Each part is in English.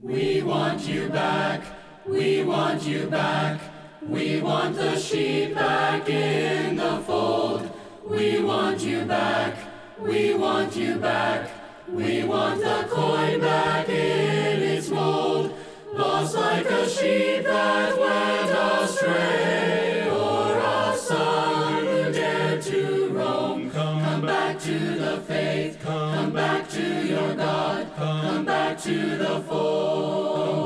We want you back, we want you back. We want the sheep back in the fold. We want you back, we want you back. We want the coin back in its mold. Lost like a sheep that went astray, or a son who dared to roam. Come back to the faith, come back to your God, come back to the fold.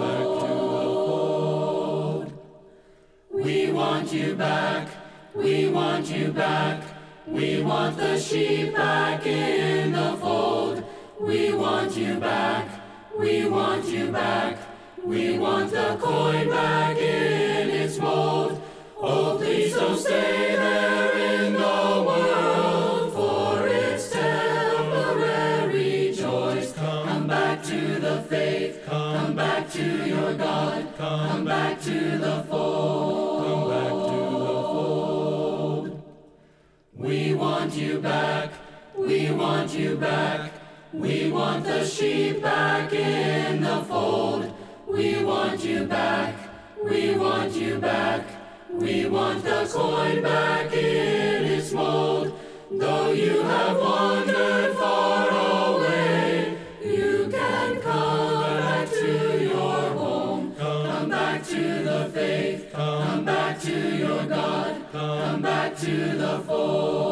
We want you back, we want you back. We want the sheep back in the fold. We want you back, we want you back. We want the coin back in its mold. Oh, please don't stay there in the world, for it's temporary joys. Come back to the faith, come back to your God, come back to the fold. Come back to the fold. We want you back, we want you back. We want the sheep back in the fold. We want you back, we want you back. We want the coin back in its mold. Though you have wandered far away, you can come back to your home. Come back to the faith, come back to your God, come back to the fold.